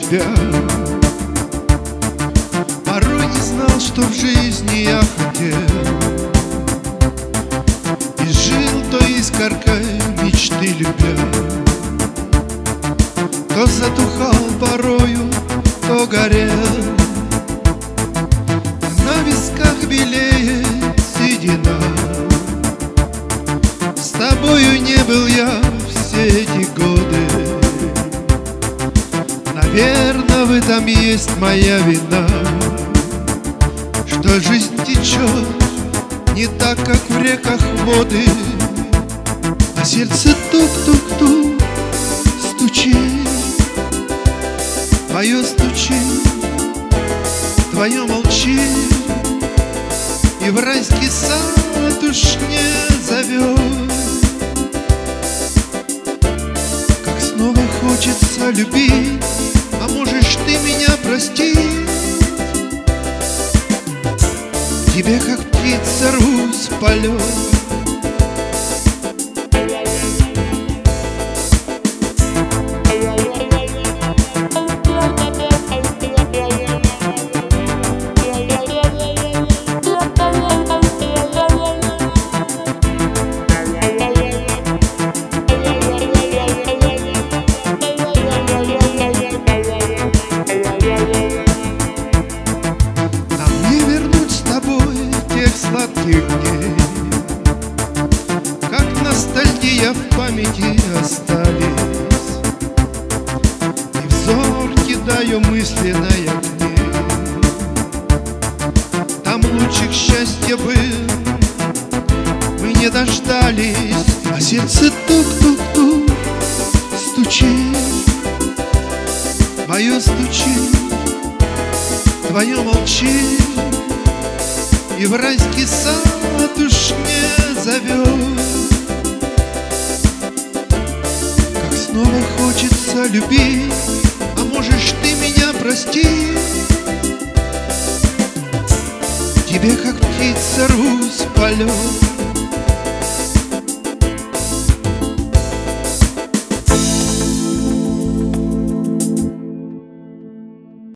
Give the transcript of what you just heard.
тебя. Порой не знал, что в жизни я хотел, и жил той искоркой мечты любя. То затухал порою, то горел, на висках белеет седина. С тобою не был я все эти годы. Наверно, в этом есть моя вина, что жизнь течет не так, как в реках воды, а сердце тук-тук-тук стучит. Твое стучит, твое молчит, и в райский сад уж не зовет. Как снова хочется любить, а можешь ты меня простить? Тебе, как птица, рвусь в полет. Сладких дней, как ностальгия в памяти остались, и взор кидаю мысленно я к ней. Там лучик счастья был, мы не дождались, а сердце тук-тук-тук стучит. Твое стучит, твое молчит, и в райский сад уж не зовет. Как снова хочется любить, а можешь ты меня простить? Тебе, как птица, рвусь в полет.